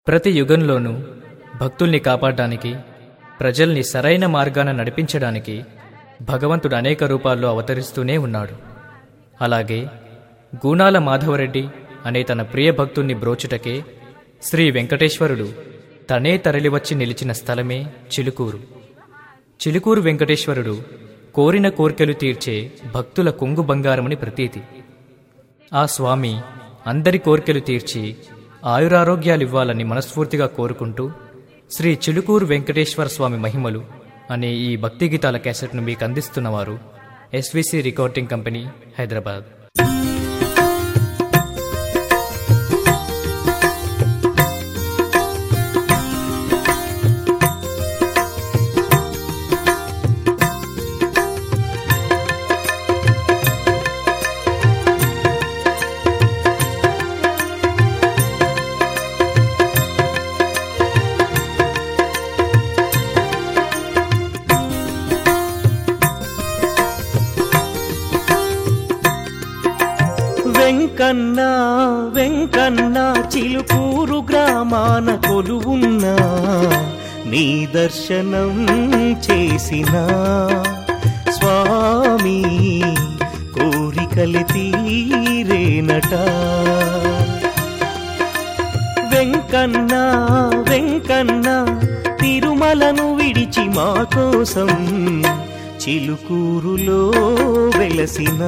ప్రతి యుగంలోనూ భక్తుల్ని కాపాడడానికి, ప్రజల్ని సరైన మార్గాన నడిపించడానికి భగవంతుడు అనేక రూపాల్లో అవతరిస్తూనే ఉన్నాడు. అలాగే గూనాల మాధవరెడ్డి అనే తన ప్రియ భక్తుణ్ణి బ్రోచుటకే శ్రీ వెంకటేశ్వరుడు తనే తరలివచ్చి నిలిచిన స్థలమే చిలుకూరు. చిలుకూరు వెంకటేశ్వరుడు కోరిన కోర్కెలు తీర్చే భక్తుల కొంగు బంగారమని ప్రతీతి. ఆ స్వామి అందరి కోర్కెలు తీర్చి ఆయురారోగ్యాలివ్వాలని మనస్ఫూర్తిగా కోరుకుంటూ శ్రీ చిలుకూరు వెంకటేశ్వర స్వామి మహిమలు అనే ఈ భక్తి గీతాల క్యాసెట్ను మీకు అందిస్తున్నవారు SVC recording company, Hyderabad. Venkanna Venkanna Chilukuru గ్రామాన కొలువున్నా, నీ దర్శనం చేసిన స్వామి కోరికలు తీరేనట. వెంకన్నా వెంకన్నా తిరుమలను విడిచి మా కోసం చిలుకూరులో వెలసిన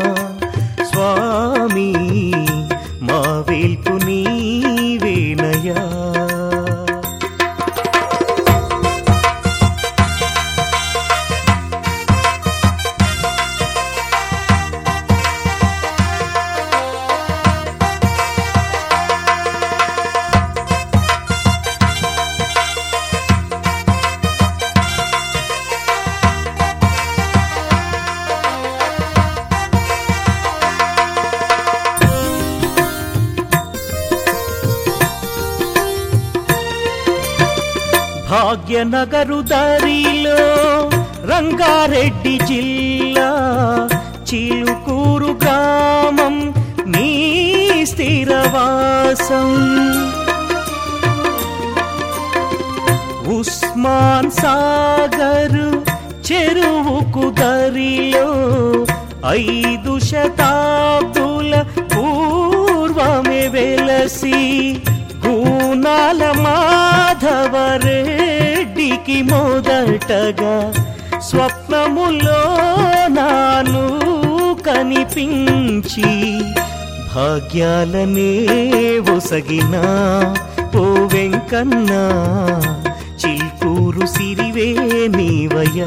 స్వామి మా వేల్పు నీవేనయా. భాగ్యనగరు దారిలో రంగారెడ్డి జిల్లా చిలుకూరు గ్రామం నీ స్థిరవాసం. ఉస్మాన్ సాగర్ చెరువుకు దరిలో 5 శతాబ్దుల పూర్వమే వెలసి గూనాల మాధవరెడ్డికి మొదటగా స్వప్నములో నాను కనిపించి భాగ్యాలనే ఒసగిన ఓ వెంకన్నా చిలుకూరు సిరివే నీవయ్యా.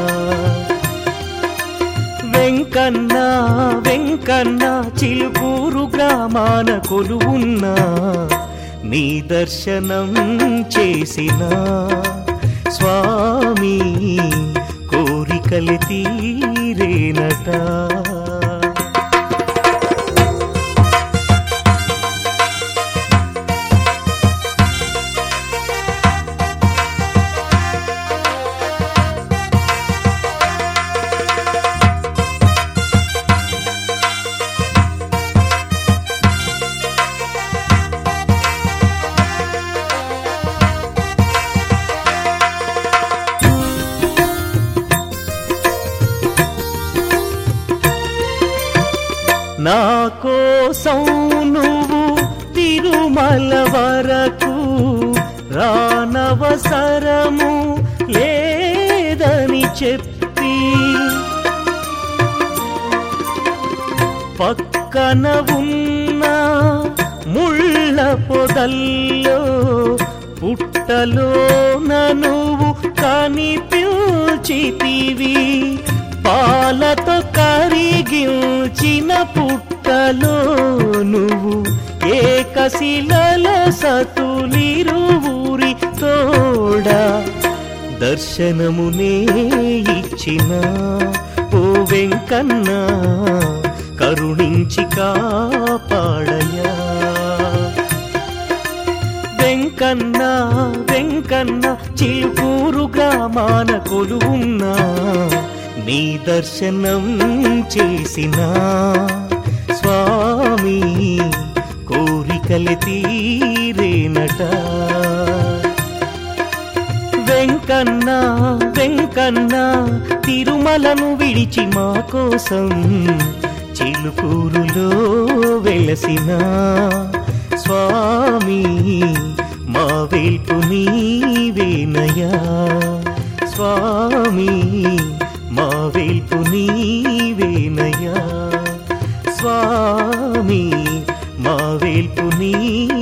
వెంకన్నా వెంకన్నా చిలుకూరు గ్రామాన కొలువున్నా, నీ దర్శనం చేసిన స్వామి కోరికలు తీరేనట. నా కోసం నువ్వు తిరుమల వరకు రానవసరము లేదని చెప్పి పక్కన ఉన్న ముళ్ళ పొదల్లో పుట్టలో నువ్వు కనిపించితివి. పాలతో కరిగించిన పుట్టలో నువ్వు ఏకశిలలో సతులిరువురి తోడా దర్శనమునే ఇచ్చిన ఓ వెంకన్నా కరుణించి కాపాడయా. వెంకన్నా వెంకన్నా చిలుకూరు గ్రామాన కొలువున్నా, నీ దర్శనం చేసిన స్వామి కోరికలు తీరేనట. వెలసినట. వెంకన్న వెంకన్న తిరుమలను విడిచి మా కోసం చిలుకూరులో వెలసిన స్వామి మా వేల్పు నీవేనయ్యా. స్వామి మా వేల్పు నీవేనయ్యా. స్వామి మా వేల్పు నీ